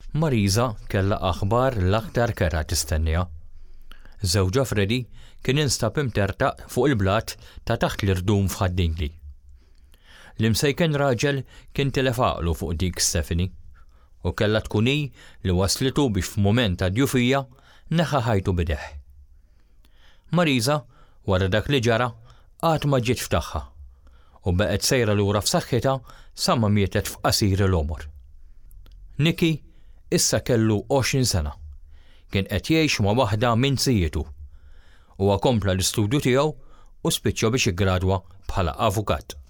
Marisa kellha aħbar l-aktar kera tistennija. Żewġha Freddy kien instab imtertaq fuq il-blat ta' taħt l-irdum f'Ħaddingli. L-imsejken raġel kien tilef għaqlu fuq dik Stephanie u kellha tkun hi li waslitu biex f'mument ta' djufija neħa ħajtu bideħ. Marisa wara dak li ġara qatt ma ġiet f'taħħa u beqgħet sejra lura f'saħħitha sa ma mietet f'qasir l-omor. Nicky issa kellu 20 sena. Kien qed jgħix ma' waħda minn sijietu. Huwa kompla l-istudju tiegħu u spiċċa biex iggradwa bħala avukat.